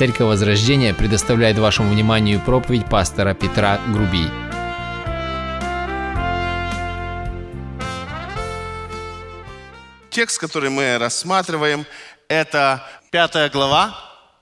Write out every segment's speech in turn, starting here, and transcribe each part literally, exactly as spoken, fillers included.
Церковь Возрождения предоставляет вашему вниманию проповедь пастора Петра Грубий. Текст, который мы рассматриваем, это пятая глава,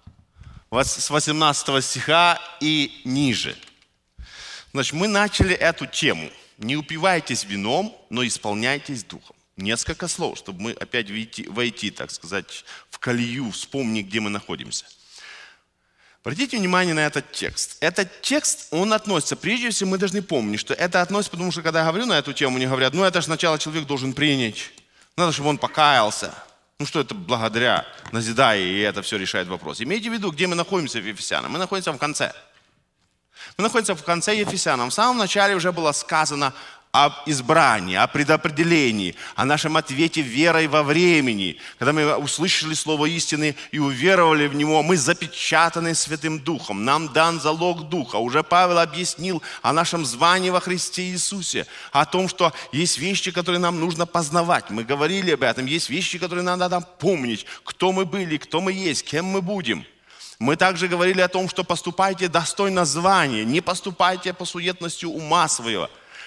с восемнадцатого стиха и ниже. Значит, мы начали эту тему. Не упивайтесь вином, но исполняйтесь духом. Несколько слов, чтобы мы опять войти, войти, так сказать, в колею, вспомнить, где мы находимся. Обратите внимание на этот текст. Этот текст, он относится, прежде всего мы должны помнить, что это относится, потому что когда я говорю на эту тему, мне говорят, ну это же сначала человек должен принять, надо, чтобы он покаялся. Ну что это благодаря, назидая, и это все решает вопрос. Имейте в виду, где мы находимся в Ефесянам. Мы находимся в конце. Мы находимся в конце Ефесянам. В самом начале уже было сказано об избрании, о предопределении, о нашем ответе верой во времени. Когда мы услышали слово истины и уверовали в него, мы запечатаны Святым Духом. Нам дан залог Духа. Уже Павел объяснил о нашем звании во Христе Иисусе, о том, что есть вещи, которые нам нужно познавать. Мы говорили об этом. Есть вещи, которые нам надо помнить. Кто мы были, кто мы есть, кем мы будем. Мы также говорили о том, что поступайте достойно звания, не поступайте по суетности ума своего.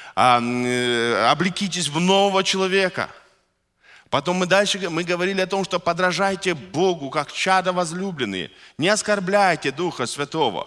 Облекитесь в нового человека. Потом мы дальше мы говорили о том, что подражайте Богу, как чада возлюбленные. Не оскорбляйте Духа Святого.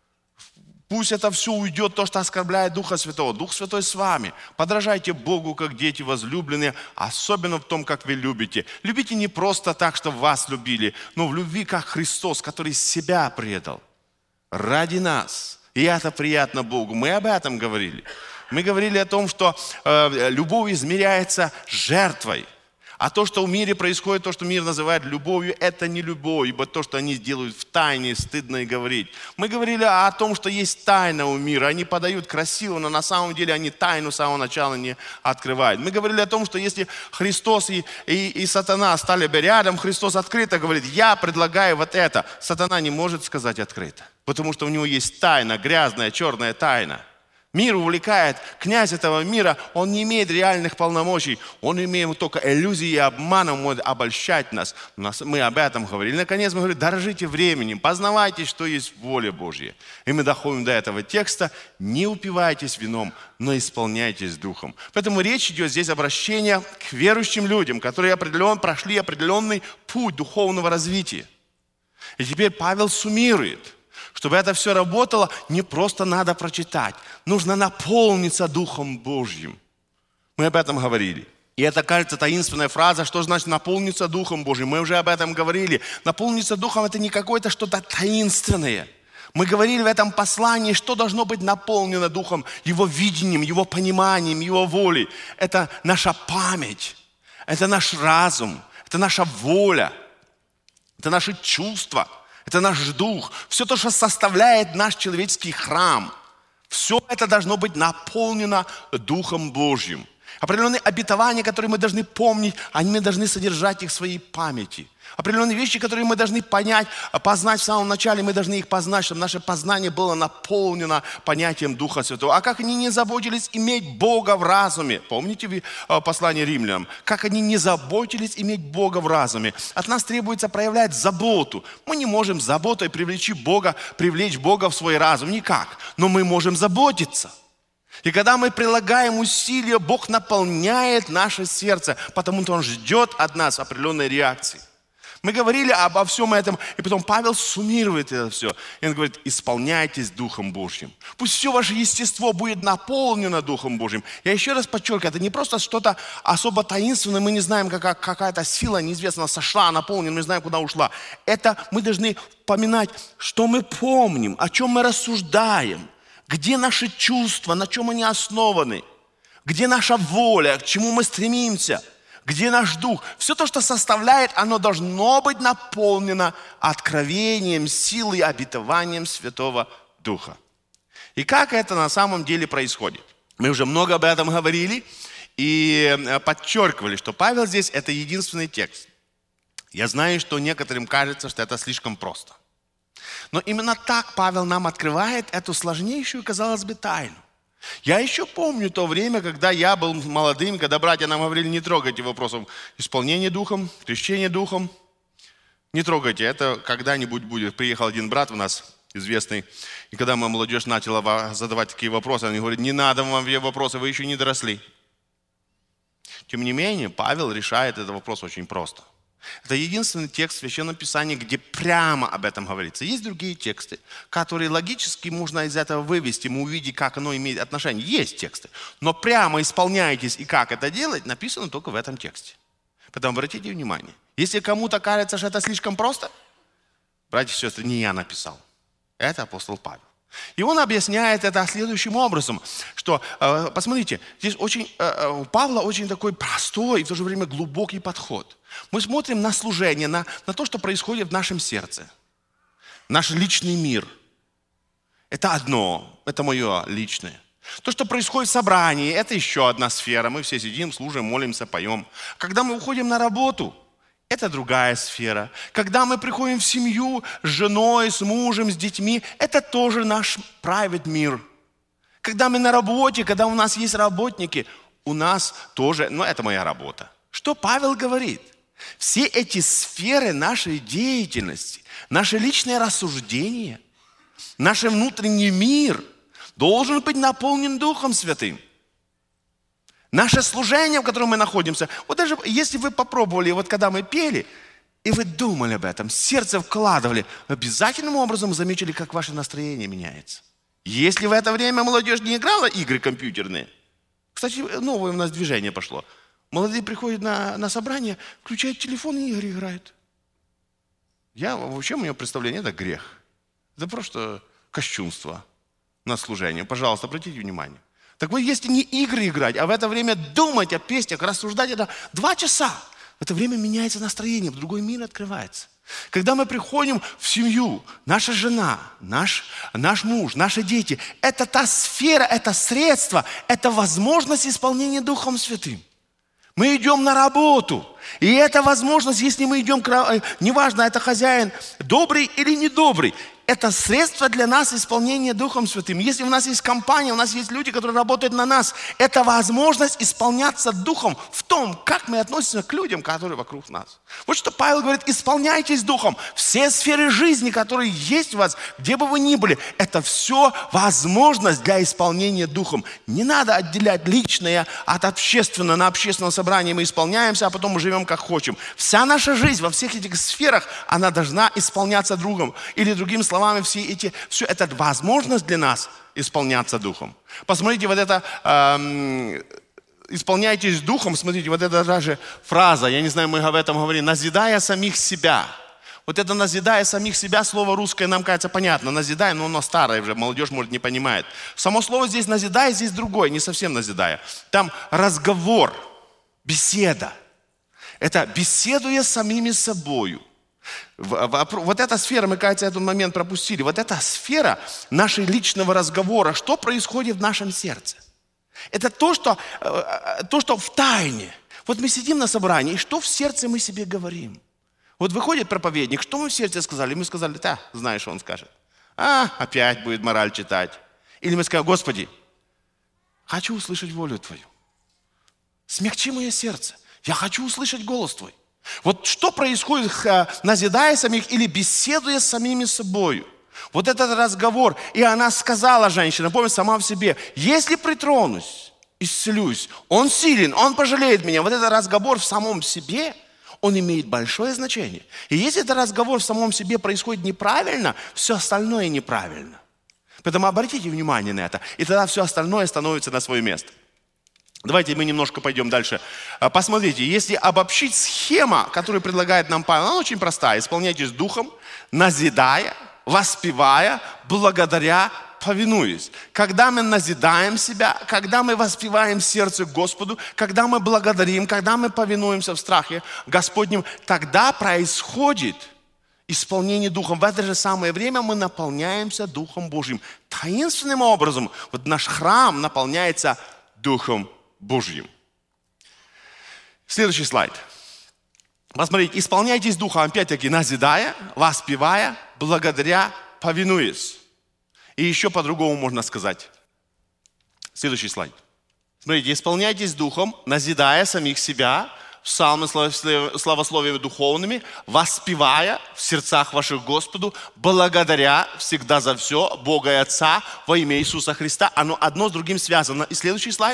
Пусть это все уйдет, то, что оскорбляет Духа Святого. Дух Святой с вами. Подражайте Богу, как дети возлюбленные, особенно в том, как вы любите. Любите не просто так, чтобы вас любили, но в любви, как Христос, который себя предал ради нас. И это приятно Богу. Мы об этом говорили. Мы говорили о том, что э, любовь измеряется жертвой. А то, что в мире происходит, то, что мир называет любовью, это не любовь, ибо то, что они делают в тайне, стыдно и говорить. Мы говорили о том, что есть тайна у мира. Они подают красиво, но на самом деле они тайну с самого начала не открывают. Мы говорили о том, что если Христос и, и, и сатана стали бы рядом, Христос открыто говорит, я предлагаю вот это. Сатана не может сказать открыто, потому что у него есть тайна, грязная, черная тайна. Мир увлекает, князь этого мира, он не имеет реальных полномочий, он имеет только иллюзии и обманом, может обольщать нас. Мы об этом говорили. Наконец мы говорим, дорожите временем, познавайте, что есть воля Божья. И мы доходим до этого текста, не упивайтесь вином, но исполняйтесь духом. Поэтому речь идет здесь обращение к верующим людям, которые определен, прошли определенный путь духовного развития. И теперь Павел суммирует. Чтобы это все работало, не просто надо прочитать. Нужно наполниться Духом Божьим. Мы об этом говорили. И это, кажется, таинственная фраза, что значит наполниться Духом Божьим. Мы уже об этом говорили. Наполниться Духом – это не какое-то что-то таинственное. Мы говорили в этом послании, что должно быть наполнено Духом, Его видением, Его пониманием, Его волей. Это наша память, это наш разум, это наша воля, это наши чувства. Это наш дух. Все то, что составляет наш человеческий храм. Все это должно быть наполнено Духом Божьим. Определенные обетования, которые мы должны помнить, они мы должны содержать их в своей памяти. Определенные вещи, которые мы должны понять, познать в самом начале, мы должны их познать, чтобы наше познание было наполнено понятием Духа Святого. А как они не заботились иметь Бога в разуме? Помните послание римлянам? Как они не заботились иметь Бога в разуме? От нас требуется проявлять заботу. Мы не можем заботой привлечь Бога, привлечь Бога в свой разум. Никак. Но мы можем заботиться. И когда мы прилагаем усилия, Бог наполняет наше сердце, потому что Он ждет от нас определенной реакции. Мы говорили обо всем этом, и потом Павел суммирует это все. И он говорит, исполняйтесь Духом Божьим. Пусть все ваше естество будет наполнено Духом Божьим. Я еще раз подчеркиваю, это не просто что-то особо таинственное, мы не знаем, какая, какая-то сила неизвестно сошла, наполнена, мы не знаем, куда ушла. Это мы должны поминать, что мы помним, о чем мы рассуждаем, где наши чувства, на чем они основаны, где наша воля, к чему мы стремимся. Где наш дух? Все то, что составляет, оно должно быть наполнено откровением, силой, обетованием Святого Духа. И как это на самом деле происходит? Мы уже много об этом говорили и подчеркивали, что Павел здесь – это единственный текст. Я знаю, что некоторым кажется, что это слишком просто. Но именно так Павел нам открывает эту сложнейшую, казалось бы, тайну. Я еще помню то время, когда я был молодым, когда братья нам говорили, не трогайте вопросов исполнения Духом, крещения Духом. Не трогайте, это когда-нибудь будет. Приехал один брат у нас, известный, и когда моя молодежь начала задавать такие вопросы, они говорят, не надо вам все вопросы, вы еще не доросли. Тем не менее, Павел решает этот вопрос очень просто. Это единственный текст в Священном Писании, где прямо об этом говорится. Есть другие тексты, которые логически можно из этого вывести, мы увидим, как оно имеет отношение. Есть тексты, но прямо исполняйтесь и как это делать, написано только в этом тексте. Поэтому обратите внимание, если кому-то кажется, что это слишком просто, братья и сестры, не я написал, это апостол Павел. И он объясняет это следующим образом, что, э, посмотрите, здесь очень, э, у Павла очень такой простой и в то же время глубокий подход. Мы смотрим на служение, на, на то, что происходит в нашем сердце. Наш личный мир. Это одно, это мое личное. То, что происходит в собрании, это еще одна сфера. Мы все сидим, служим, молимся, поем. Когда мы уходим на работу, это другая сфера. Когда мы приходим в семью с женой, с мужем, с детьми, это тоже наш private мир. Когда мы на работе, когда у нас есть работники, у нас тоже, ну это моя работа. Что Павел говорит? Все эти сферы нашей деятельности, наше личное рассуждение, наш внутренний мир должен быть наполнен Духом Святым. Наше служение, в котором мы находимся, вот даже если вы попробовали, вот когда мы пели, и вы думали об этом, сердце вкладывали, обязательным образом заметили, как ваше настроение меняется. Если в это время молодежь не играла игры компьютерные, кстати, новое у нас движение пошло. Молодые приходят на, на собрание, включают телефон и игры играют. Я вообще, у меня представление, это грех. Это просто кощунство на служение. Пожалуйста, обратите внимание. Так вот, если не игры играть, а в это время думать о песнях, рассуждать, это два часа. В это время меняется настроение, другой мир открывается. Когда мы приходим в семью, наша жена, наш, наш муж, наши дети, это та сфера, это средство, это возможность исполнения Духом Святым. Мы идем на работу, и это возможность, если мы идем, неважно, это хозяин добрый или недобрый, это средство для нас исполнения Духом Святым. Если у нас есть компания, у нас есть люди, которые работают на нас, это возможность исполняться Духом в том, как мы относимся к людям, которые вокруг нас. Вот что Павел говорит, исполняйтесь Духом. Все сферы жизни, которые есть у вас, где бы вы ни были, это все возможность для исполнения Духом. Не надо отделять личное от общественного. На общественном собрании мы исполняемся, а потом мы живем как хотим. Вся наша жизнь во всех этих сферах, она должна исполняться Другом. Или другими словами, все эти, все это возможность для нас исполняться Духом. Посмотрите, вот это эм, исполняйтесь Духом, смотрите, вот это даже фраза, я не знаю, мы об этом говорим, назидая самих себя. Вот это назидая самих себя, слово русское нам кажется понятно, назидая, но оно старое уже, молодежь, может, не понимает. Само слово здесь назидая, здесь другое, не совсем назидая. Там разговор, беседа. Это беседуя с самими собою. Вот эта сфера, мы, кажется, этот момент пропустили. Вот эта сфера нашего личного разговора, что происходит в нашем сердце. Это то, что, то, что в тайне. Вот мы сидим на собрании, и что в сердце мы себе говорим? Вот выходит проповедник, что мы в сердце сказали? И мы сказали, да, знаешь, что он скажет. А, опять будет мораль читать. Или мы скажем, Господи, хочу услышать волю Твою. Смягчи мое сердце. Я хочу услышать голос Твой. Вот что происходит, назидая самих или беседуя с самими собой. Вот этот разговор. И она сказала, женщина, помнит сама в себе, если притронусь, исцелюсь, он силен, он пожалеет меня. Вот этот разговор в самом себе, он имеет большое значение. И если этот разговор в самом себе происходит неправильно, все остальное неправильно. Поэтому обратите внимание на это. И тогда все остальное становится на свое место. Давайте мы немножко пойдем дальше. Посмотрите, если обобщить схема, которую предлагает нам Павел, она очень простая. Исполняйтесь Духом, назидая, воспевая, благодаря, повинуясь. Когда мы назидаем себя, когда мы воспеваем сердце Господу, когда мы благодарим, когда мы повинуемся в страхе Господнем, тогда происходит исполнение Духом. В это же самое время мы наполняемся Духом Божьим. Таинственным образом вот наш храм наполняется Духом Божьим. Следующий слайд. Посмотрите, исполняйтесь Духом, опять-таки, назидая, воспевая, благодаря, повинуясь. И еще по-другому можно сказать. Следующий слайд. Смотрите, исполняйтесь Духом, назидая самих себя, псалмы славословиями духовными, воспевая в сердцах ваших Господу, благодаря всегда за все Бога и Отца во имя Иисуса Христа. Оно одно с другим связано. И следующий слайд.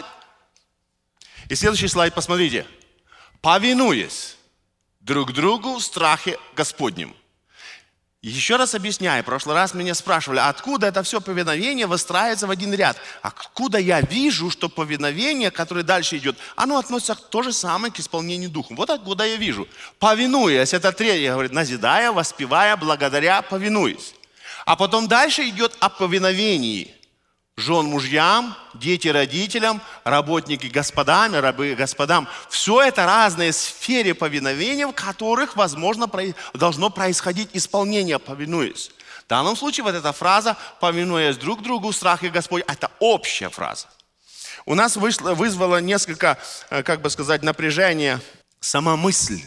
И следующий слайд, посмотрите. Повинуясь друг другу в страхе Господнем. Еще раз объясняю, в прошлый раз меня спрашивали, откуда это все повиновение выстраивается в один ряд. Откуда я вижу, что повиновение, которое дальше идет, оно относится то же самое к исполнению Духом. Вот откуда я вижу. Повинуясь, это третье, говорит, назидая, воспевая, благодаря, повинуясь. А потом дальше идет о повиновении. Жен мужьям, дети родителям, работники господам, рабы господам. Все это разные сферы повиновения, в которых, возможно, должно происходить исполнение, повинуясь. В данном случае вот эта фраза «повинуясь друг другу, страхе Господь» – это общая фраза. У нас вышло, вызвало несколько, как бы сказать, напряжения сама мысль.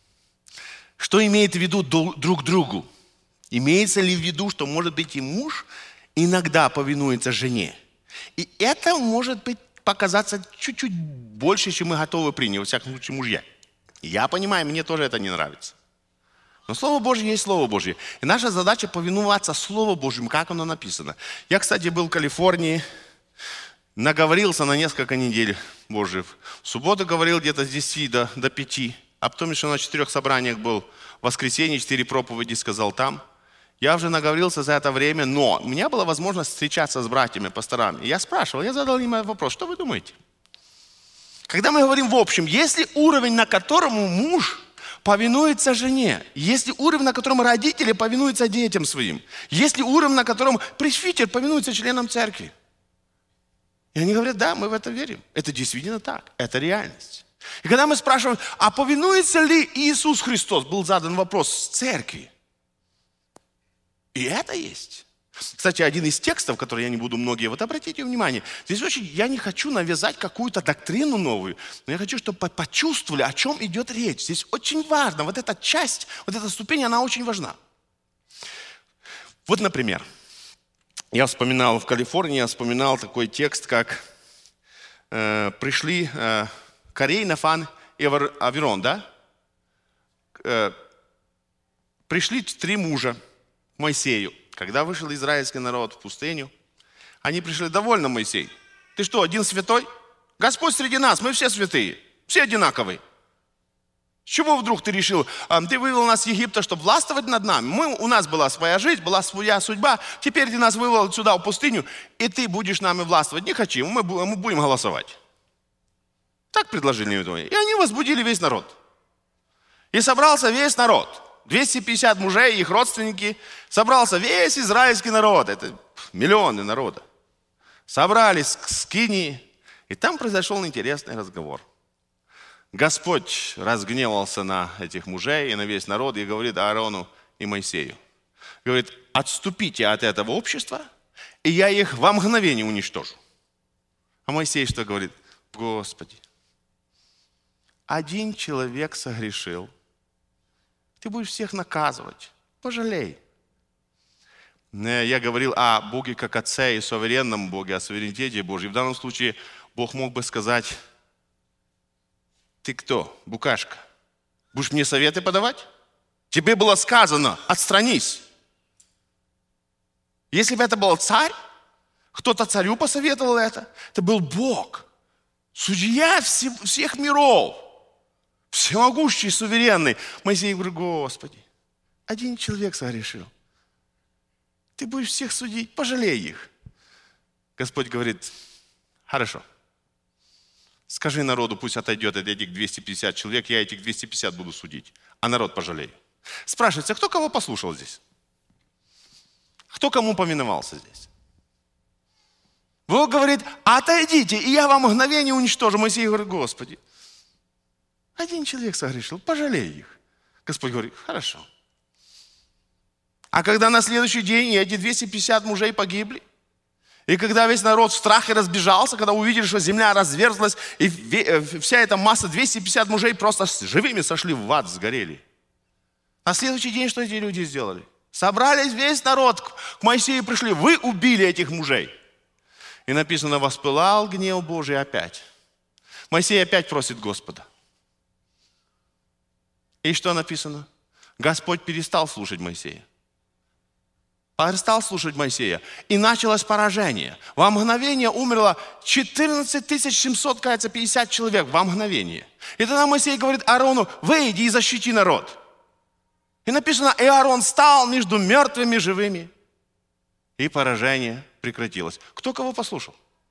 Что имеет в виду друг другу? Имеется ли в виду, что, может быть, и муж иногда повинуется жене. И это может быть показаться чуть-чуть больше, чем мы готовы принять, во всяком случае, мужья. Я понимаю, мне тоже это не нравится. Но Слово Божье есть Слово Божье. И наша задача повинуваться Слову Божьему, как оно написано. Я, кстати, был в Калифорнии, наговорился на несколько недель Божьих. В субботу говорил где-то с десяти до, до пяти, а потом еще на четырех собраниях был. В воскресенье четыре проповеди сказал там. Я уже наговорился за это время, но у меня была возможность встречаться с братьями, пасторами. Я спрашивал, я задал им вопрос, что вы думаете? Когда мы говорим в общем, есть ли уровень, на котором муж повинуется жене? Есть ли уровень, на котором родители повинуются детям своим? Есть ли уровень, на котором пресвитер повинуется членам церкви? И они говорят, да, мы в это верим. Это действительно так, это реальность. И когда мы спрашиваем, а повинуется ли Иисус Христос, был задан вопрос с церкви. И это есть. Кстати, один из текстов, который я не буду многие, вот обратите внимание, здесь очень, я не хочу навязать какую-то доктрину новую, но я хочу, чтобы почувствовали, о чем идет речь. Здесь очень важно, вот эта часть, вот эта ступень, она очень важна. Вот, например, я вспоминал в Калифорнии, я вспоминал такой текст, как э, пришли э, Корей, Нафан и Аверон, да? Э, пришли три мужа Моисею. Когда вышел израильский народ в пустыню, они пришли, довольно, Моисей. Ты что, один святой? Господь среди нас, мы все святые, все одинаковые. С чего вдруг ты решил, ты вывел нас из Египта, чтобы властвовать над нами? Мы, у нас была своя жизнь, была своя судьба, теперь ты нас вывел сюда, в пустыню, и ты будешь нами властвовать. Не хотим, мы, мы будем голосовать. Так предложили им. И они возбудили весь народ. И собрался весь народ. двести пятьдесят мужей и их родственники, собрался весь израильский народ, это миллионы народа. Собрались к Скинии, и там произошел интересный разговор. Господь разгневался на этих мужей и на весь народ и говорит Аарону и Моисею. Говорит, отступите от этого общества, и я их во мгновение уничтожу. А Моисей что говорит? Господи, один человек согрешил, ты будешь всех наказывать. Пожалей. Я говорил о Боге как Отце и суверенном Боге, о суверенитете Божьем. В данном случае Бог мог бы сказать, ты кто, букашка? Будешь мне советы подавать? Тебе было сказано, отстранись. Если бы это был царь, кто-то царю посоветовал это, это был Бог, судья всех миров. Всемогущий, суверенный. Моисей говорит, Господи, один человек согрешил. Ты будешь всех судить, пожалей их. Господь говорит, хорошо. Скажи народу, пусть отойдет от этих двухсот пятидесяти человек, я этих двухсот пятидесяти буду судить, а народ пожалею. Спрашивается, кто кого послушал здесь? Кто кому повиновался здесь? Бог говорит, отойдите, и я вам мгновение уничтожу. Моисей говорит, Господи, один человек согрешил, пожалей их. Господь говорит, хорошо. А когда на следующий день эти двести пятьдесят мужей погибли, и когда весь народ в страхе разбежался, когда увидели, что земля разверзлась, и вся эта масса двухсот пятидесяти мужей просто живыми сошли в ад, сгорели. На следующий день что эти люди сделали? Собрались весь народ, к Моисею пришли, вы убили этих мужей. И написано, воспылал гнев Божий опять. Моисей опять просит Господа. И что написано? Господь перестал слушать Моисея. Перестал слушать Моисея. И началось поражение. Во мгновение умерло четырнадцать тысяч семьсот, кажется, пятьдесят человек. Во мгновение. И тогда Моисей говорит Аарону: выйди и защити народ. И написано: и Аарон стал между мертвыми и живыми. И поражение прекратилось. Кто кого послушал?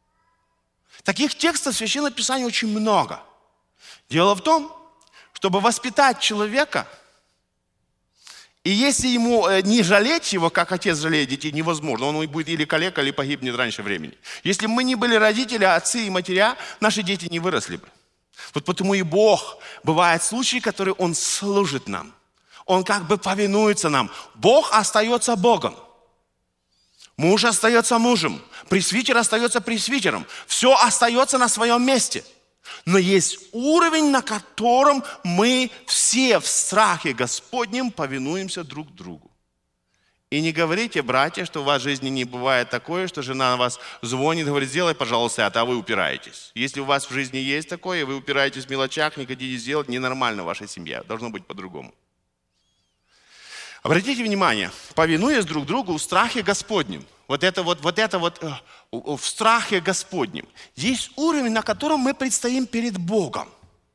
Таких текстов в Священном Писании очень много. Дело в том, чтобы воспитать человека, и если ему не жалеть его, как отец жалеет детей, невозможно. Он будет или калека, или погибнет раньше времени. Если бы мы не были родители, отцы и матеря, наши дети не выросли бы. Вот потому и Бог, бывают случаи, которые Он служит нам. Он как бы повинуется нам. Бог остается Богом. Муж остается мужем. Пресвитер остается пресвитером. Все остается на своем месте. Но есть уровень, на котором мы все в страхе Господнем повинуемся друг другу. И не говорите, братья, что у вас в жизни не бывает такое, что жена вас звонит, говорит: сделай, пожалуйста, это, а вы упираетесь. Если у вас в жизни есть такое, и вы упираетесь в мелочах, не хотите сделать, ненормально ваша семья. Должно быть по-другому. Обратите внимание, повинуясь друг другу в страхе Господнем. Вот это вот, вот это вот э, в страхе Господнем. Есть уровень, на котором мы предстоим перед Богом.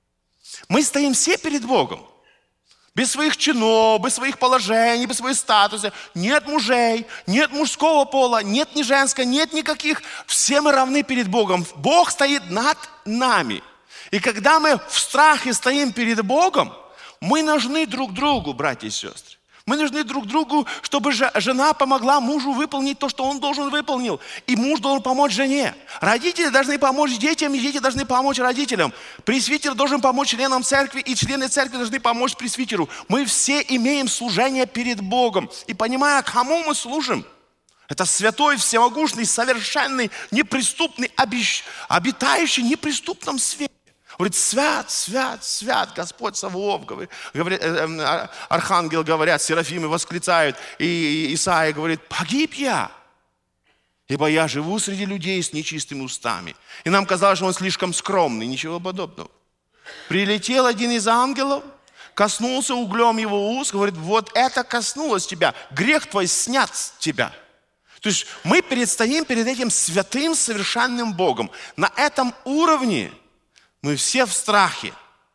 Мы стоим все перед Богом. Без своих чинов, без своих положений, без своих статусов. Нет мужей, нет мужского пола, нет ни женского, нет никаких. Все мы равны перед Богом. Бог стоит над нами. И когда мы в страхе стоим перед Богом, мы нужны друг другу, братья и сестры. Мы нужны друг другу, чтобы жена помогла мужу выполнить то, что он должен выполнить. И муж должен помочь жене. Родители должны помочь детям, и дети должны помочь родителям. Пресвитер должен помочь членам церкви, и члены церкви должны помочь пресвитеру. Мы все имеем служение перед Богом. И понимая, кому мы служим, это святой, всемогущий, совершенный, неприступный, обитающий в неприступном свете. Говорит: свят, свят, свят, Господь Саваоф, говорит, говорит, э, э, архангел говорят, серафимы восклицают, и Исаия говорит: погиб я, ибо я живу среди людей с нечистыми устами. И нам казалось, что он слишком скромный, ничего подобного. Прилетел один из ангелов, коснулся углем его уст, говорит: вот это коснулось тебя, грех твой снят с тебя. То есть мы предстоим перед этим святым, совершенным Богом. На этом уровне мы все в страхе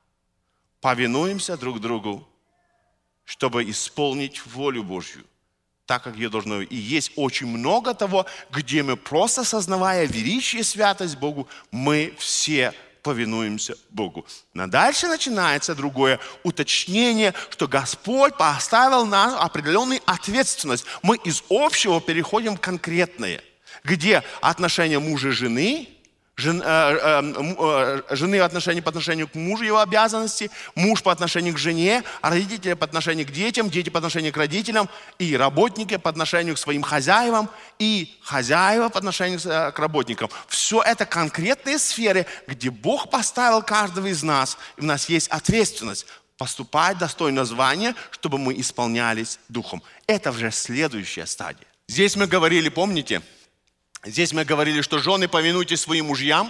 повинуемся друг другу, чтобы исполнить волю Божью, так, как ее должно быть. И есть очень много того, где мы, просто осознавая величие и святость Богу, мы все повинуемся Богу. Но дальше начинается другое уточнение, что Господь поставил нам определенную ответственность. Мы из общего переходим в конкретное, где отношения мужа и жены, Жен, э, э, э, жены отношения по отношению к мужу, его обязанности, муж по отношению к жене, родители по отношению к детям, дети по отношению к родителям, и работники по отношению к своим хозяевам, и хозяева по отношению к работникам. Все это конкретные сферы, где Бог поставил каждого из нас, и у нас есть ответственность поступать достойно звания, чтобы мы исполнялись Духом. Это уже следующая стадия. Здесь мы говорили, помните, Здесь мы говорили, что жены, повинуйтесь своим мужьям.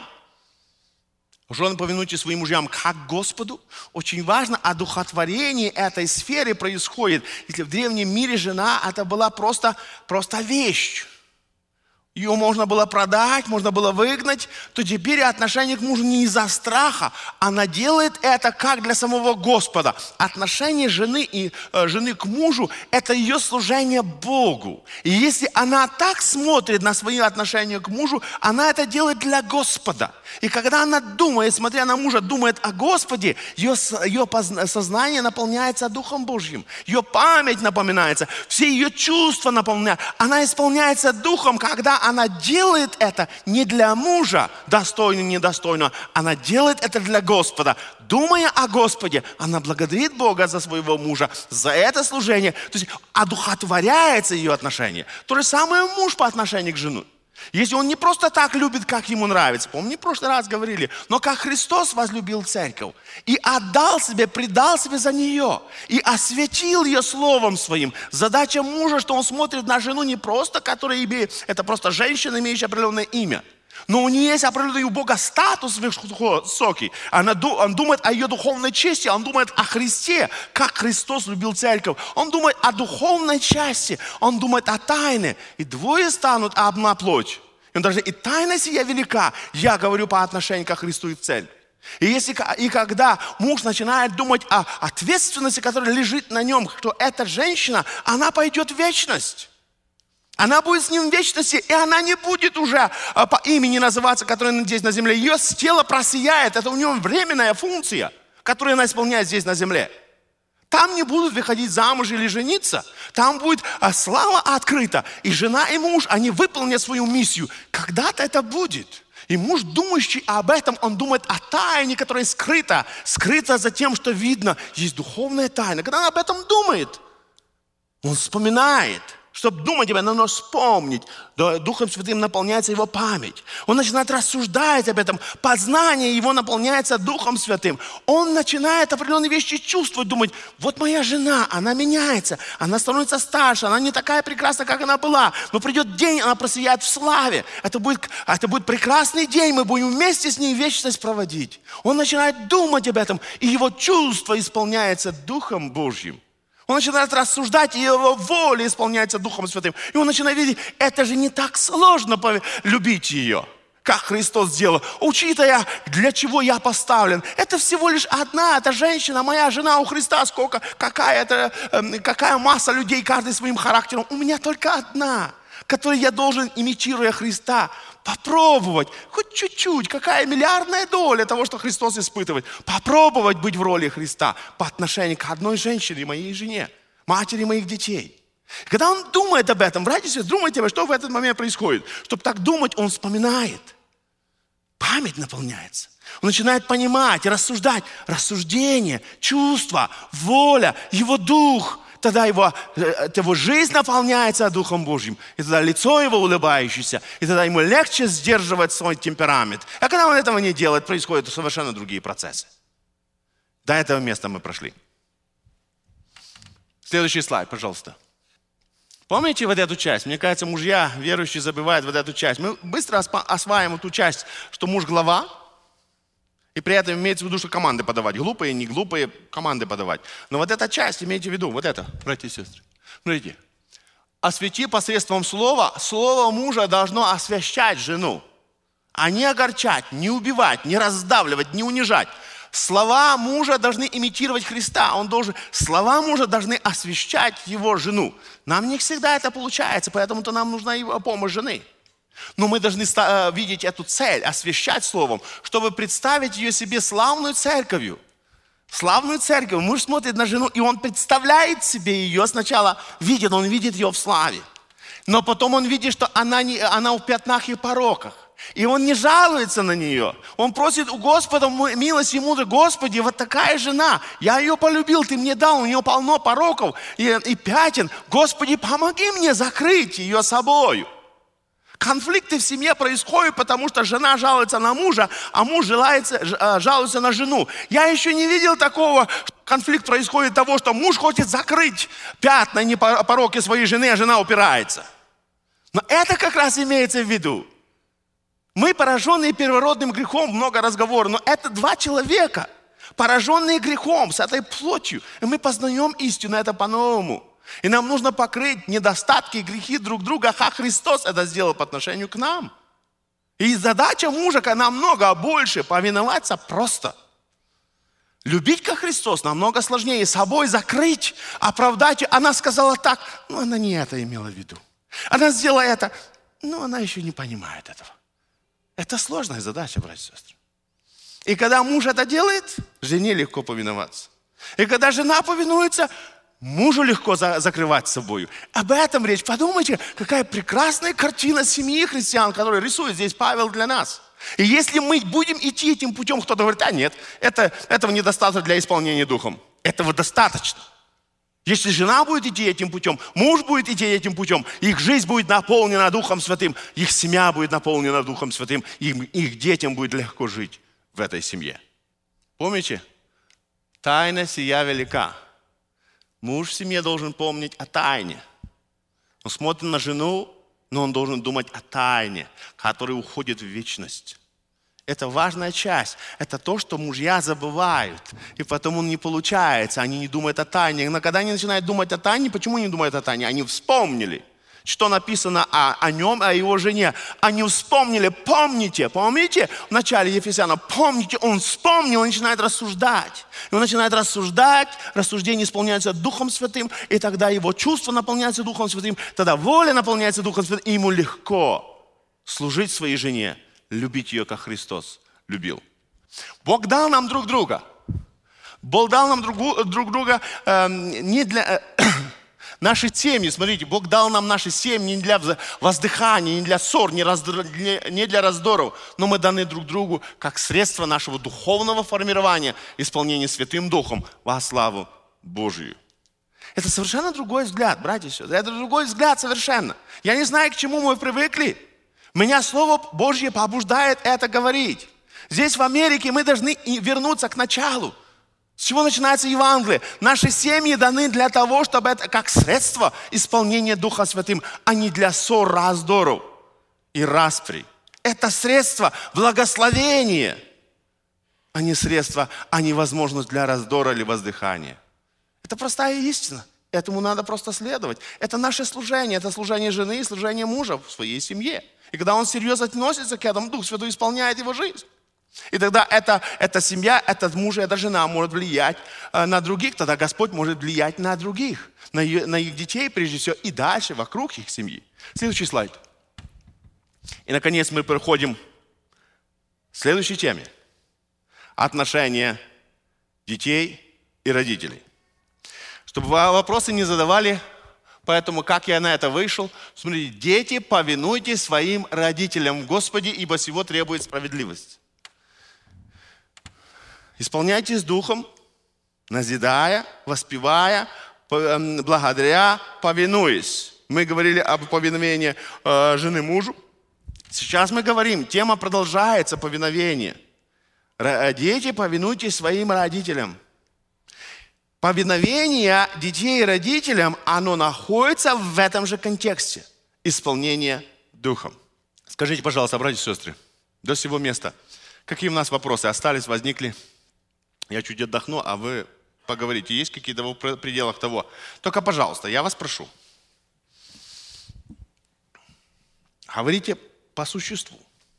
Жены, повинуйтесь своим мужьям как Господу. Очень важно, одухотворение этой сферы происходит. Если в древнем мире жена, это была просто, просто вещь. Ее можно было продать, можно было выгнать, то теперь отношение к мужу не из-за страха. Она делает это как для самого Господа. Отношение жены, и, э, жены к мужу – это ее служение Богу. И если она так смотрит на свои отношения к мужу, она это делает для Господа. И когда она думает, смотря на мужа, думает о Господе, ее, ее сознание наполняется Духом Божьим. Ее память напоминается, все ее чувства наполняются. Она исполняется Духом, когда она делает это не для мужа, достойно, недостойно. Она делает это для Господа. Думая о Господе, она благодарит Бога за своего мужа, за это служение. То есть одухотворяется ее отношение. То же самое муж по отношению к жене. Если он не просто так любит, как ему нравится, помните, в прошлый раз говорили, но как Христос возлюбил церковь и отдал себе, предал себе за нее, и осветил ее словом своим. Задача мужа, что он смотрит на жену не просто, которая имеет, это просто женщина, имеющая определенное имя, Но у нее есть определенный у Бога статус высокий. Она, он думает о ее духовной чести, он думает о Христе, как Христос любил церковь. Он думает о духовной части, он думает о тайне. И двое станут одна плоть. И он даже и тайна сия велика, я говорю по отношению к Христу и церкви. И, если, и когда муж начинает думать о ответственности, которая лежит на нем, что эта женщина, она пойдет в вечность. Она будет с ним в вечности, и она не будет уже по имени называться, которое здесь на земле. Ее тело просияет, это у нее временная функция, которую она исполняет здесь на земле. Там не будут выходить замуж или жениться. Там будет слава открыта. И жена, и муж, они выполнят свою миссию. Когда-то это будет. И муж, думающий об этом, он думает о тайне, которая скрыта. Скрыта за тем, что видно. Есть духовная тайна. Когда он об этом думает, он вспоминает. Чтобы думать об этом, надо вспомнить. Духом Святым наполняется его память. Он начинает рассуждать об этом. Познание его наполняется Духом Святым. Он начинает определенные вещи чувствовать, думать, вот моя жена, она меняется, она становится старше, она не такая прекрасная, как она была. Но придет день, она просияет в славе. Это будет, это будет прекрасный день, мы будем вместе с ней вечность проводить. Он начинает думать об этом, и его чувство исполняется Духом Божьим. Он начинает рассуждать, и его воля исполняется Духом Святым. И он начинает видеть, это же не так сложно любить ее, как Христос сделал. Учитывая, для чего я поставлен. Это всего лишь одна, эта женщина, моя жена у Христа. Сколько, какая, это, какая масса людей, каждый своим характером. У меня только одна, которой я должен, имитируя Христа, попробовать, хоть чуть-чуть, какая миллиардная доля того, что Христос испытывает. Попробовать быть в роли Христа по отношению к одной женщине, моей жене, матери моих детей. И когда он думает об этом, братья и сестры, думайте, что в этот момент происходит. Чтобы так думать, он вспоминает. Память наполняется. Он начинает понимать, рассуждать. Рассуждение, чувство, воля, его дух. Тогда его, его жизнь наполняется Духом Божьим. И тогда лицо его улыбающееся. И тогда ему легче сдерживать свой темперамент. А когда он этого не делает, происходят совершенно другие процессы. До этого места мы прошли. Следующий слайд, пожалуйста. Помните вот эту часть? Мне кажется, мужья верующие забывают вот эту часть. Мы быстро осваиваем ту часть, что муж глава. И при этом имеется в виду, что команды подавать. Глупые, не глупые, команды подавать. Но вот эта часть, имейте в виду, вот это, братья и сестры. Смотрите. Освети посредством слова. Слово мужа должно освящать жену. А не огорчать, не убивать, не раздавливать, не унижать. Слова мужа должны имитировать Христа. Он должен, слова мужа должны освящать его жену. Нам не всегда это получается, поэтому-то нам нужна его помощь жены. Но мы должны видеть эту цель, освящать словом, чтобы представить ее себе славную церковью. Славную церковь. Муж смотрит на жену, и он представляет себе ее. Сначала видит, он видит ее в славе. Но потом он видит, что она, не, она в пятнах и пороках. И он не жалуется на нее. Он просит у Господа милости и мудрости. Господи, вот такая жена. Я ее полюбил, ты мне дал. У нее полно пороков и, и пятен. Господи, помоги мне закрыть ее собою. Конфликты в семье происходят, потому что жена жалуется на мужа, а муж жалуется, жалуется на жену. Я еще не видел такого, что конфликт происходит от того, что муж хочет закрыть пятна и пороки своей жены, а жена упирается. Но это как раз имеется в виду. Мы, пораженные первородным грехом, много разговоров, но это два человека, пораженные грехом, с этой плотью. И мы познаем истину, это по-новому. И нам нужно покрыть недостатки и грехи друг друга, как Христос это сделал по отношению к нам. И задача мужа намного больше, повиноваться просто. Любить как Христос намного сложнее, собой закрыть, оправдать. Она сказала так, но она не это имела в виду. Она сделала это, но она еще не понимает этого. Это сложная задача, братья и сестры. И когда муж это делает, жене легко повиноваться. И когда жена повинуется, мужу легко за, закрывать собою. Об этом речь. Подумайте, какая прекрасная картина семьи христиан, которую рисует здесь Павел для нас. И если мы будем идти этим путем, кто-то говорит, а нет, это, этого недостаточно для исполнения духом. Этого достаточно. Если жена будет идти этим путем, муж будет идти этим путем, их жизнь будет наполнена Духом Святым, их семья будет наполнена Духом Святым, их, их детям будет легко жить в этой семье. Помните? Тайна сия велика. Муж в семье должен помнить о тайне. Он смотрит на жену, но он должен думать о тайне, которая уходит в вечность. Это важная часть. Это то, что мужья забывают. И потому не получается. Они не думают о тайне. Но когда они начинают думать о тайне, почему не думают о тайне? Они вспомнили, что написано о, о нем, о его жене. Они вспомнили, помните, помните в начале Ефесяна, помните, он вспомнил, он начинает рассуждать. И он начинает рассуждать, рассуждение исполняется Духом Святым, и тогда его чувства наполняются Духом Святым, тогда воля наполняется Духом Святым, и ему легко служить своей жене, любить ее, как Христос любил. Бог дал нам друг друга. Бог дал нам друг, друг друга э, не для... Э, наши семьи, смотрите, Бог дал нам наши семьи не для воздыхания, не для ссор, не, раздор, не для раздоров, но мы даны друг другу как средство нашего духовного формирования, исполнения Святым Духом во славу Божию. Это совершенно другой взгляд, братья и сестры. Это другой взгляд совершенно. Я не знаю, к чему мы привыкли. Меня Слово Божье побуждает это говорить. Здесь в Америке мы должны вернуться к началу. С чего начинается Евангелие? Наши семьи даны для того, чтобы это как средство исполнения Духа Святым, а не для ссор, раздоров и распри. Это средство благословения, а не средство, а не возможность для раздора или воздыхания. Это простая истина. Этому надо просто следовать. Это наше служение. Это служение жены и служение мужа в своей семье. И когда он серьезно относится к этому, Дух Святой исполняет его жизнь. И тогда эта, эта семья, этот муж и эта жена может влиять э, на других. Тогда Господь может влиять на других, на, ее, на их детей прежде всего и дальше, вокруг их семьи. Следующий слайд. И, наконец, мы переходим к следующей теме. Отношения детей и родителей. Чтобы вопросы не задавали, поэтому как я на это вышел. Смотрите, дети, повинуйтесь своим родителям в Господе, ибо сего требует справедливость. Исполняйтесь Духом, назидая, воспевая, благодаря, повинуясь. Мы говорили об повиновении э, жены мужу. Сейчас мы говорим, тема продолжается, повиновение. Дети, повинуйтесь своим родителям. Повиновение детей и родителям, оно находится в этом же контексте. Исполнение Духом. Скажите, пожалуйста, братья и сестры, до сего места, какие у нас вопросы остались, возникли? Я чуть отдохну, а вы поговорите. Есть какие-то в пределах того? Только, пожалуйста, я вас прошу. Говорите по существу.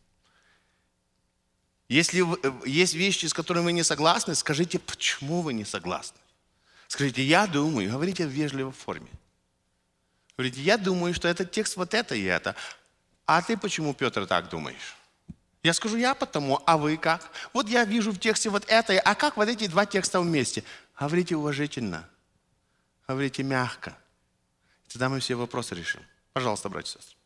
Если есть вещи, с которыми вы не согласны, скажите, почему вы не согласны. Скажите, я думаю, говорите в вежливой форме. Говорите, я думаю, что этот текст вот это и это. А ты почему, Петр, так думаешь? Я скажу, я потому, а вы как? Вот я вижу в тексте вот это, а как вот эти два текста вместе? Говорите уважительно, говорите мягко. Тогда мы все вопросы решим. Пожалуйста, братья и сестры.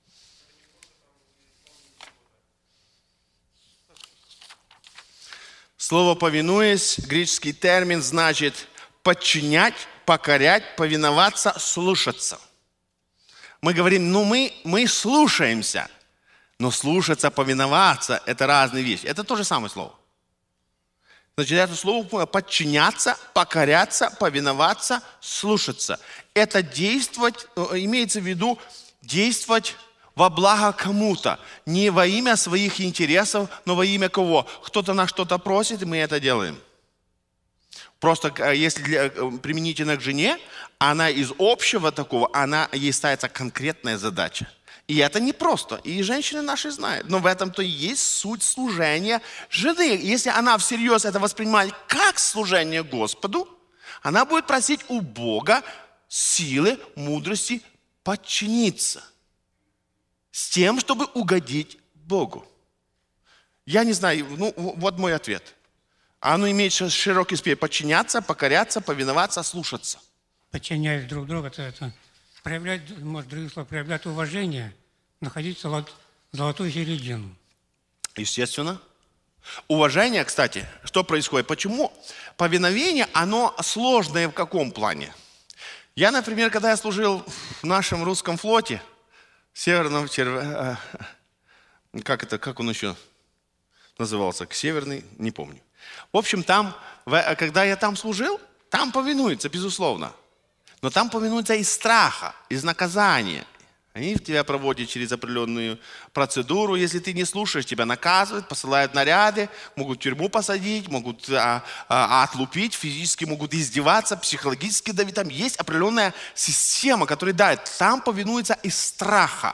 Слово «повинуясь», греческий термин, значит подчинять, покорять, повиноваться, слушаться. Мы говорим, ну мы, мы слушаемся. Но слушаться, повиноваться – это разные вещи. Это то же самое слово. Значит, это слово подчиняться, покоряться, повиноваться, слушаться. Это действовать, имеется в виду действовать во благо кому-то. Не во имя своих интересов, но во имя кого? Кто-то нас что-то просит, и мы это делаем. Просто если для, применительно к жене, она из общего такого, она, ей ставится конкретная задача. И это не просто. И женщины наши знают. Но в этом-то и есть суть служения жены. Если она всерьез это воспринимает как служение Господу, она будет просить у Бога силы, мудрости подчиниться. С тем, чтобы угодить Богу. Я не знаю, ну вот мой ответ. Оно имеет широкий спектр. Подчиняться, покоряться, повиноваться, слушаться. Подчиняясь друг другу, это, это проявлять, может, других слов, проявлять уважение, находить золотую середину. Естественно. Уважение, кстати, что происходит? Почему повиновение, оно сложное в каком плане? Я, например, когда я служил в нашем русском флоте, северном, черв... как это, как он еще назывался, к северный, не помню. В общем, там, когда я там служил, там повинуются, безусловно. Но там повинуются из страха, из наказания. Они тебя проводят через определенную процедуру. Если ты не слушаешь, тебя наказывают, посылают наряды, могут в тюрьму посадить, могут а, а, отлупить, физически могут издеваться, психологически давить. Там есть определенная система, которая дает. Там повинуется из страха.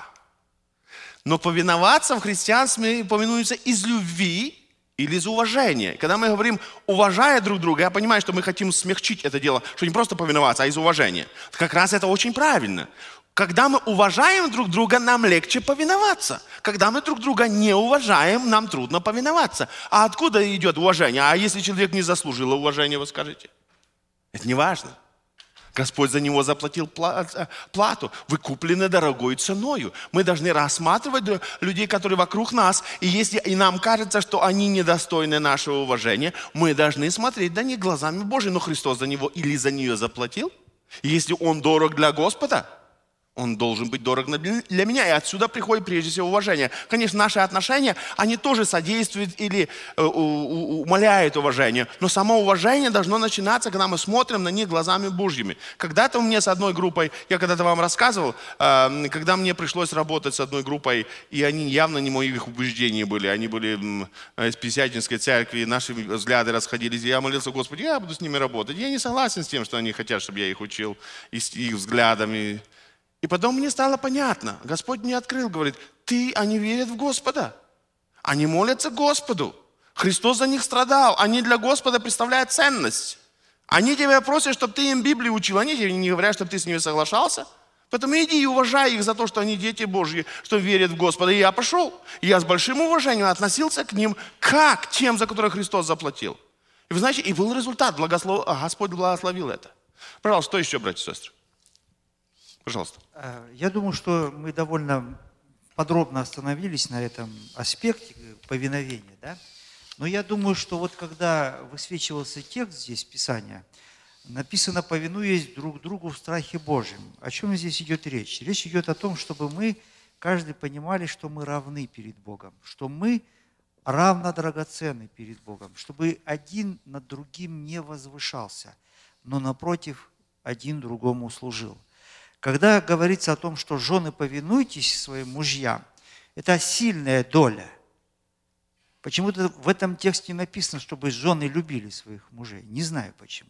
Но повиноваться в христианстве повинуется из любви или из уважения. Когда мы говорим, уважая друг друга, я понимаю, что мы хотим смягчить это дело, что не просто повиноваться, а из уважения. Как раз это очень правильно. Когда мы уважаем друг друга, нам легче повиноваться. Когда мы друг друга не уважаем, нам трудно повиноваться. А откуда идет уважение? А если человек не заслужил уважения, вы скажете? Это не важно. Господь за него заплатил плату. Вы куплены дорогой ценою. Мы должны рассматривать людей, которые вокруг нас. И если и нам кажется, что они недостойны нашего уважения, мы должны смотреть на них глазами Божьими. Но Христос за него или за нее заплатил. И если он дорог для Господа, он должен быть дорог для меня. И отсюда приходит прежде всего уважение. Конечно, наши отношения, они тоже содействуют или э, умаляют уважение. Но само уважение должно начинаться, когда мы смотрим на них глазами Божьими. Когда-то у меня с одной группой, я когда-то вам рассказывал, э, когда мне пришлось работать с одной группой, и они явно не моих убеждений были. Они были э, из Пятидесятнической церкви, наши взгляды расходились. И я молился, Господи, я буду с ними работать. Я не согласен с тем, что они хотят, чтобы я их учил, и с их взглядами. И потом мне стало понятно, Господь мне открыл, говорит, ты, они верят в Господа, они молятся Господу, Христос за них страдал, они для Господа представляют ценность. Они тебя просят, чтобы ты им Библию учил, они тебе не говорят, чтобы ты с ними соглашался. Поэтому иди и уважай их за то, что они дети Божьи, что верят в Господа. И я пошел, и я с большим уважением относился к ним, как тем, за которых Христос заплатил. И вы знаете, и был результат, благослов... а, Господь благословил это. Пожалуйста, что еще, братья и сестры? Пожалуйста. Я думаю, что мы довольно подробно остановились на этом аспекте повиновения, да? Но я думаю, что вот когда высвечивался текст здесь, Писания, написано «повинуясь друг другу в страхе Божьем». О чем здесь идет речь? Речь идет о том, чтобы мы, каждый понимали, что мы равны перед Богом, что мы равно драгоценны перед Богом, чтобы один над другим не возвышался, но напротив, один другому служил. Когда говорится о том, что жены, повинуйтесь своим мужьям, это сильная доля. Почему-то в этом тексте написано, чтобы жены любили своих мужей. Не знаю почему.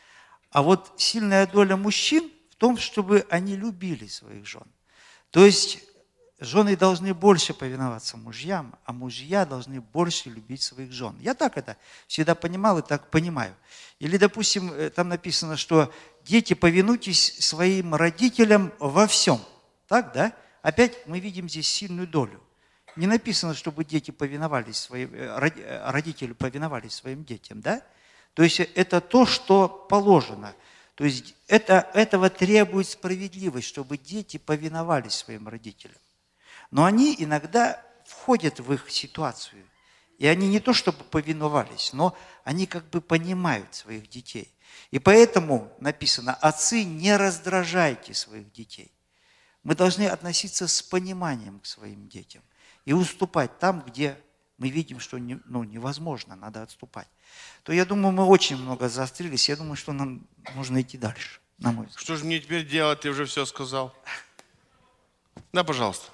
А вот сильная доля мужчин в том, чтобы они любили своих жен. То есть жены должны больше повиноваться мужьям, а мужья должны больше любить своих жен. Я так это всегда понимал и так понимаю. Или, допустим, там написано, что дети, повинуйтесь своим родителям во всем. Так, да? Опять мы видим здесь сильную долю. Не написано, чтобы дети повиновались своим, родители повиновались своим детям, да? То есть это то, что положено. То есть это, этого требует справедливость, чтобы дети повиновались своим родителям. Но они иногда входят в их ситуацию. И они не то чтобы повиновались, но они как бы понимают своих детей. И поэтому написано, отцы, не раздражайте своих детей. Мы должны относиться с пониманием к своим детям и уступать там, где мы видим, что не, ну, невозможно, надо отступать. То я думаю, мы очень много заострились, я думаю, что нам нужно идти дальше, на мой взгляд. Что же мне теперь делать, ты уже все сказал. Да, пожалуйста.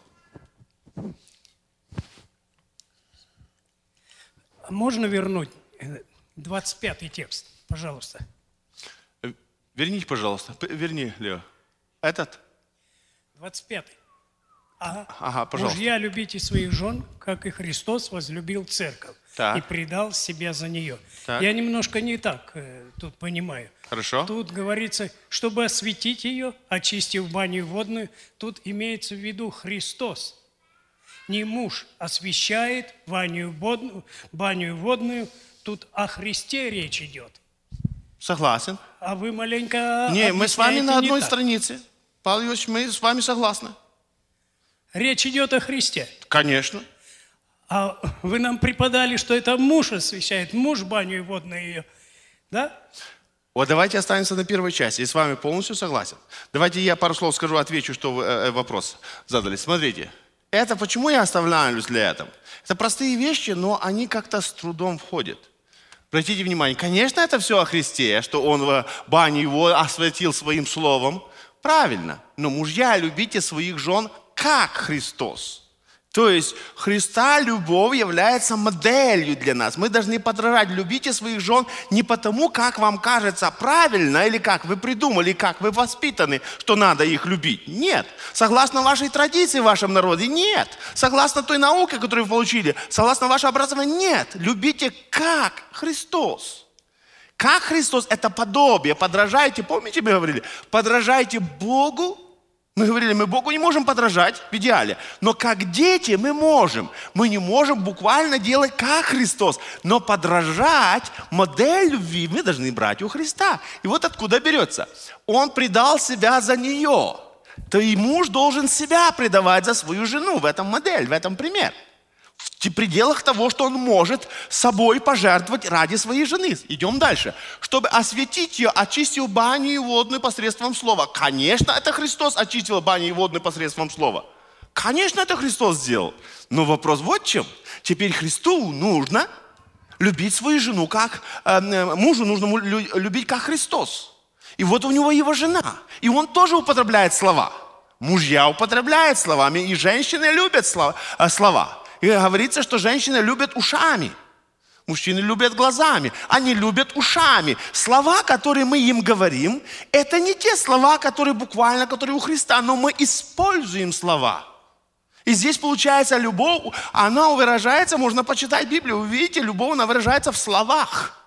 Можно вернуть двадцать пятый текст, пожалуйста? Верните, пожалуйста. Верни, Лео. Этот? двадцать пятый. Ага. Ага, пожалуйста. Мужья, любите своих жен, как и Христос возлюбил церковь так. и предал себя за нее. Так. Я немножко не так э, тут понимаю. Хорошо. Тут говорится, чтобы осветить ее, очистив баню водную, тут имеется в виду Христос. Не муж освящает баню водную, баню водную, тут о Христе речь идет. Согласен. А вы маленько Не, мы с вами на одной так. странице. Павел Ильич, мы с вами согласны. Речь идет о Христе. Конечно. А вы нам преподали, что это муж освящает, муж баню водную ее, да? Вот давайте останемся на первой части. Я с вами полностью согласен. Давайте я пару слов скажу, отвечу, что вы э, вопрос задали. Смотрите. Это почему я оставляюсь для этого? Это простые вещи, но они как-то с трудом входят. Обратите внимание, конечно, это все о Христе, что Он в бане его осветил своим словом. Правильно. но мужья, любите своих жен, как Христос. То есть Христа любовь является моделью для нас. Мы должны подражать. Любите своих жен не потому, как вам кажется правильно, или как вы придумали, как вы воспитаны, что надо их любить. Нет. Согласно вашей традиции в вашем народе, нет. Согласно той науке, которую вы получили, согласно вашему образованию, нет. Любите как Христос. Как Христос, это подобие. Подражайте, помните, мы говорили, подражайте Богу. Мы говорили, мы Богу не можем подражать в идеале, но как дети мы можем. Мы не можем буквально делать как Христос, но подражать модель любви мы должны брать у Христа. И вот откуда берется. Он предал себя за нее. То и муж должен себя предавать за свою жену. В этом модель, в этом пример. В пределах того, что он может собой пожертвовать ради своей жены. Идем дальше. Чтобы осветить ее, очистил баню и водную посредством слова. Конечно, это Христос очистил баню и водную посредством слова. Конечно, это Христос сделал. Но вопрос вот в чем. Теперь Христу нужно любить свою жену, как э, мужу нужно любить, как Христос. И вот у него его жена. И он тоже употребляет слова. Мужья употребляют словами, и женщины любят слова. Э, слова. И говорится, что женщины любят ушами. Мужчины любят глазами. Они любят ушами. Слова, которые мы им говорим, это не те слова, которые буквально, которые у Христа, но мы используем слова. И здесь получается любовь, она выражается, можно почитать Библию, вы видите, любовь, она выражается в словах.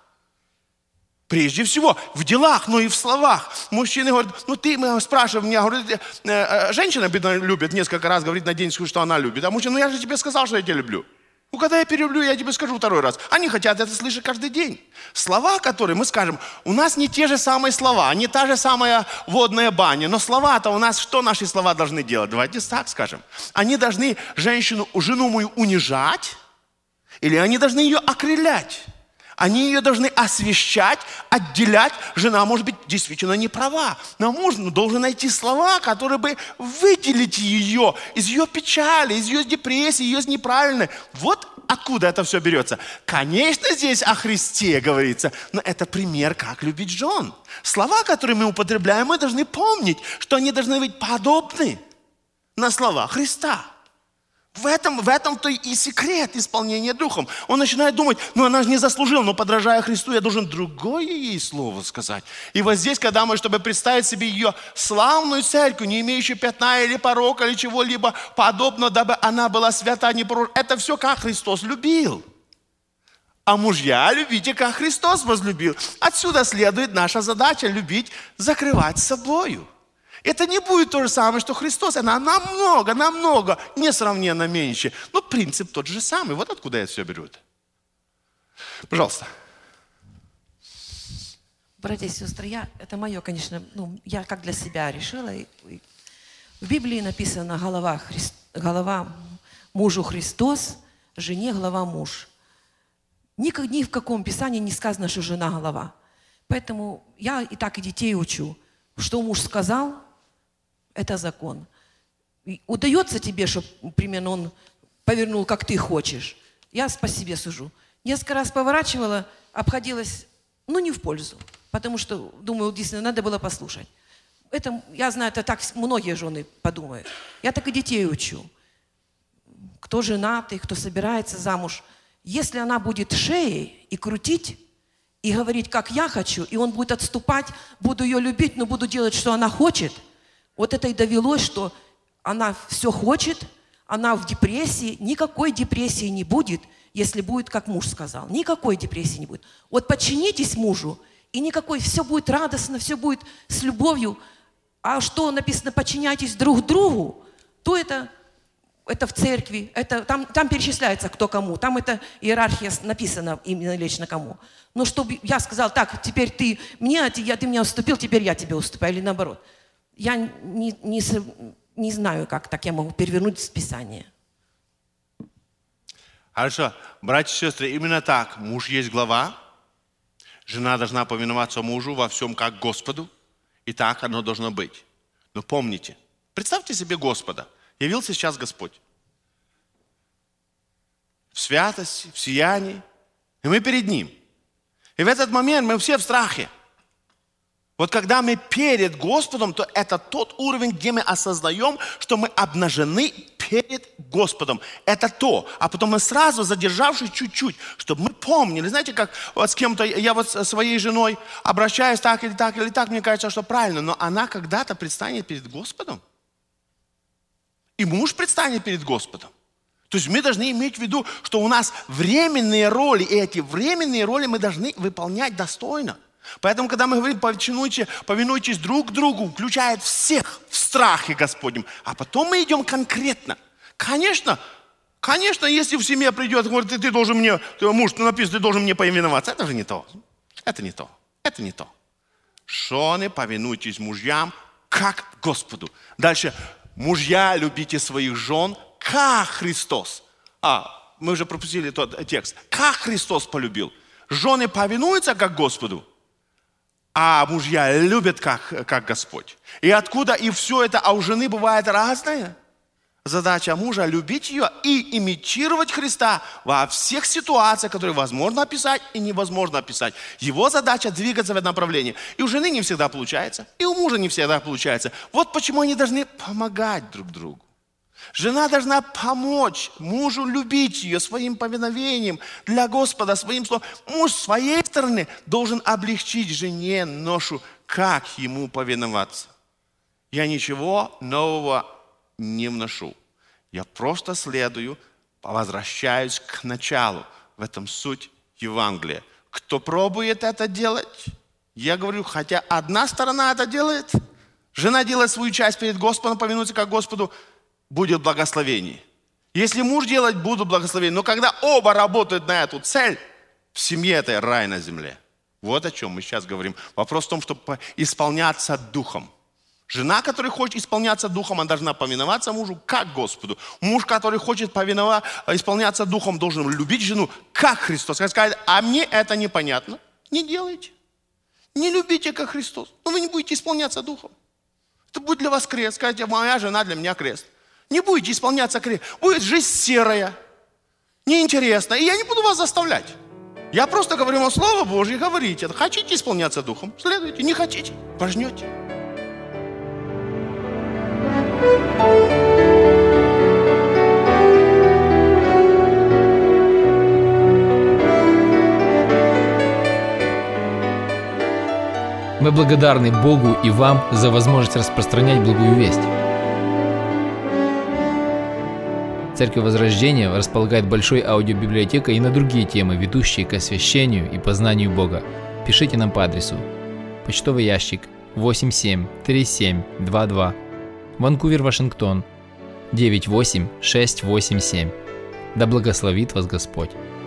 Прежде всего, в делах, но и в словах. Мужчины говорят, ну ты, мы спрашиваем меня, говорят, женщина любит, несколько раз говорит на день, что она любит. А мужчина, ну я же тебе сказал, что я тебя люблю. Ну когда я перелюблю, я тебе скажу второй раз. Они хотят это слышать каждый день. Слова, которые мы скажем, у нас не те же самые слова, не та же самая водная баня. Но слова-то у нас, что наши слова должны делать? Давайте так скажем. Они должны женщину, жену мою унижать, или они должны ее окрылять. Они ее должны освещать, отделять. Жена, может быть, действительно не права. Но муж должен найти слова, которые бы выделить ее из ее печали, из ее депрессии, из ее неправильной. Вот откуда это все берется. Конечно, здесь о Христе говорится, но это пример, как любить жен. Слова, которые мы употребляем, мы должны помнить, что они должны быть подобны на слова Христа. В этом, в этом-то и секрет исполнения Духом. Он начинает думать, ну она же не заслужила, но подражая Христу, я должен другое ей слово сказать. И вот здесь, когда мы, чтобы представить себе ее славную церковь, не имеющую пятна или порока, или чего-либо подобного, дабы она была свята, не порочна, это все как Христос любил. А мужья, любите, как Христос возлюбил. Отсюда следует наша задача любить, закрывать собою. Это не будет то же самое, что Христос. Она намного, намного, несравненно меньше. Но принцип тот же самый. Вот откуда это все берут. Пожалуйста. Братья и сестры, я, это мое, конечно, ну, я как для себя решила. И, и в Библии написано голова, Христ, голова мужу Христос, жене голова муж. Ни, ни в каком писании не сказано, что жена голова. Поэтому я и так и детей учу. Что муж сказал, это закон. И удается тебе, чтобы, примерно, он повернул, как ты хочешь. Я по себе сужу. Несколько раз поворачивала, обходилась, ну, не в пользу. Потому что, думаю, действительно, надо было послушать. Это, я знаю, это так многие жены подумают. Я так и детей учу. Кто женатый, кто собирается замуж. Если она будет шеей и крутить, и говорить, как я хочу, и он будет отступать, буду ее любить, но буду делать, что она хочет. Вот это и довелось, что она все хочет, она в депрессии. Никакой депрессии не будет, если будет, как муж сказал. Никакой депрессии не будет. Вот подчинитесь мужу, и никакой, все будет радостно, все будет с любовью. А что написано, подчиняйтесь друг другу, то это... Это в церкви, это, там, там перечисляется кто кому, там это иерархия написана именно лично кому. Но чтобы я сказал, так, теперь ты мне, а ты, я, ты мне уступил, теперь я тебе уступаю, или наоборот. Я не, не, не знаю, как так я могу перевернуть Писание. Хорошо, братья и сестры, именно так. Муж есть глава, жена должна повиноваться мужу во всем как Господу, и так оно должно быть. Но помните, представьте себе Господа. Явился сейчас Господь. В святости, в сиянии. И мы перед Ним. И в этот момент мы все в страхе. Вот когда мы перед Господом, то это тот уровень, где мы осознаем, что мы обнажены перед Господом. Это то. А потом мы сразу, задержавшись чуть-чуть, чтобы мы помнили. Знаете, как вот с кем-то, я вот со своей женой обращаюсь так или так, или так, мне кажется, что правильно. Но она когда-то предстанет перед Господом. И муж предстанет перед Господом. То есть мы должны иметь в виду, что у нас временные роли, и эти временные роли мы должны выполнять достойно. Поэтому, когда мы говорим, повинуйтесь, повинуйтесь друг другу, включает всех в страхе Господнем. А потом мы идем конкретно. Конечно, конечно, если в семье придет, говорит, ты, ты должен мне, ты, муж, ты написано, ты должен мне повиноваться. Это же не то. Это не то. Это не то. Жены, повинуйтесь мужьям, как Господу. Дальше, мужья, любите своих жен, как Христос. А, мы уже пропустили тот текст. Как Христос полюбил. Жены повинуются, как Господу. А мужья любят, как, как Господь. И откуда и все это, а у жены бывает разное. Задача мужа любить ее и имитировать Христа во всех ситуациях, которые возможно описать и невозможно описать. Его задача двигаться в этом направлении. И у жены не всегда получается, и у мужа не всегда получается. Вот почему они должны помогать друг другу. Жена должна помочь мужу любить ее своим повиновением для Господа, своим словом. Муж с своей стороны должен облегчить жене ношу, как ему повиноваться. Я ничего нового не вношу. Я просто следую, возвращаюсь к началу. В этом суть Евангелия. Кто пробует это делать, я говорю, хотя одна сторона это делает, жена делает свою часть перед Господом, повинуется как Господу, будет благословение. Если муж делать, будут благословения. Но когда оба работают на эту цель, в семье это рай на земле. Вот о чем мы сейчас говорим. Вопрос в том, чтобы исполняться духом. Жена, которая хочет исполняться духом, она должна повиноваться мужу, как Господу. Муж, который хочет повиноваться, исполняться духом, должен любить жену, как Христос. Сказать, а мне это непонятно. Не делайте. Не любите, как Христос. Но вы не будете исполняться духом. Это будет для вас крест. Скажите, моя жена для меня крест. Не будете исполняться крест. Будет жизнь серая, неинтересная. И я не буду вас заставлять. Я просто говорю вам Слово Божье, говорите. Хотите исполняться духом? Следуйте. Не хотите? Пожнете. Мы благодарны Богу и вам за возможность распространять благую весть. Церковь Возрождения располагает большой аудиобиблиотекой и на другие темы, ведущие к освящению и познанию Бога. Пишите нам по адресу: почтовый ящик восемь семь три семь два два, Ванкувер, Вашингтон девять восемь шесть восемь семь. Да благословит вас Господь!